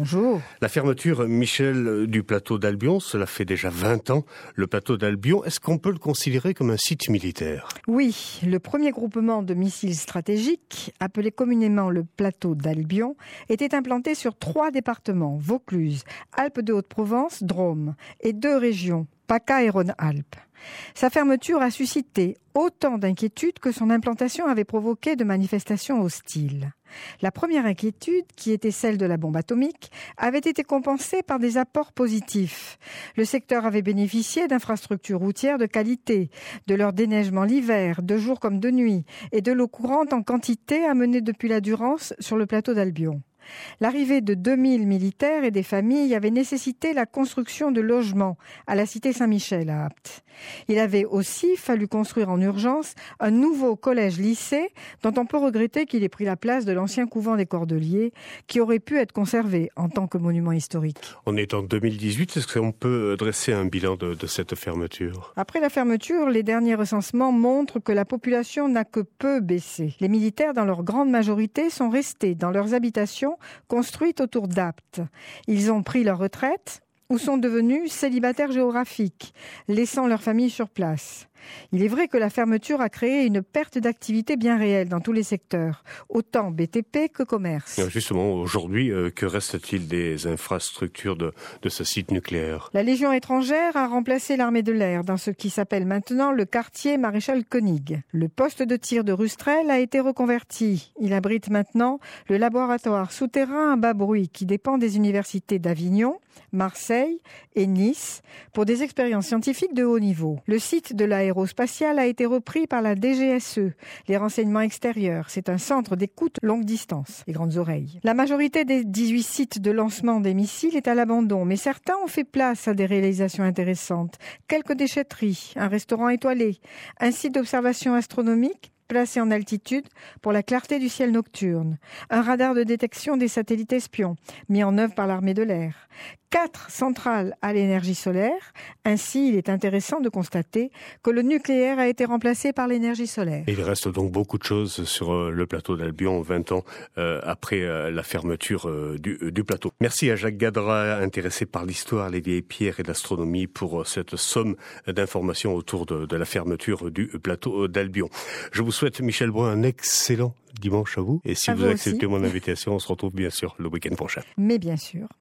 Bonjour. La fermeture, Michel, du plateau d'Albion, cela fait déjà 20 ans. Le plateau d'Albion, est-ce qu'on peut le considérer comme un site militaire ? Oui, le premier groupement de missiles stratégiques, appelé communément le plateau d'Albion, était implanté sur 3 départements, Vaucluse, Alpes de Haute-Provence, Drôme, et 2 régions, PACA et Rhône-Alpes. Sa fermeture a suscité autant d'inquiétudes que son implantation avait provoqué de manifestations hostiles. La première inquiétude, qui était celle de la bombe atomique, avait été compensée par des apports positifs. Le secteur avait bénéficié d'infrastructures routières de qualité, de leur déneigement l'hiver, de jour comme de nuit, et de l'eau courante en quantité amenée depuis la Durance sur le plateau d'Albion. L'arrivée de 2000 militaires et des familles avait nécessité la construction de logements à la cité Saint-Michel à Apt. Il avait aussi fallu construire en urgence un nouveau collège-lycée dont on peut regretter qu'il ait pris la place de l'ancien couvent des Cordeliers qui aurait pu être conservé en tant que monument historique. On est en 2018, est-ce qu'on peut dresser un bilan de cette fermeture ? Après la fermeture, les derniers recensements montrent que la population n'a que peu baissé. Les militaires, dans leur grande majorité, sont restés dans leurs habitations construites autour d'Apt. Ils ont pris leur retraite ou sont devenus célibataires géographiques, laissant leur famille sur place. Il est vrai que la fermeture a créé une perte d'activité bien réelle dans tous les secteurs, autant BTP que commerce. Justement, aujourd'hui, que reste-t-il des infrastructures de ce site nucléaire ? La Légion étrangère a remplacé l'armée de l'air dans ce qui s'appelle maintenant le quartier Maréchal Koenig. Le poste de tir de Rustrel a été reconverti. Il abrite maintenant le laboratoire souterrain à bas bruit qui dépend des universités d'Avignon, Marseille et Nice pour des expériences scientifiques de haut niveau. Le site de l'aérospatiale a été repris par la DGSE, les renseignements extérieurs. C'est un centre d'écoute longue distance, les grandes oreilles. La majorité des 18 sites de lancement des missiles est à l'abandon, mais certains ont fait place à des réalisations intéressantes. Quelques déchetteries, un restaurant étoilé, un site d'observation astronomique placé en altitude pour la clarté du ciel nocturne, un radar de détection des satellites espions mis en œuvre par l'armée de l'air, 4 centrales à l'énergie solaire. Ainsi, il est intéressant de constater que le nucléaire a été remplacé par l'énergie solaire. Et il reste donc beaucoup de choses sur le plateau d'Albion, 20 ans après la fermeture du plateau. Merci à Jacques Gadra, intéressé par l'histoire, les vieilles pierres et l'astronomie, pour cette somme d'informations autour de la fermeture du plateau d'Albion. Je vous souhaite, Michel Brun, un excellent dimanche à vous. Et si vous acceptez mon invitation, on se retrouve bien sûr le week-end prochain. Mais bien sûr.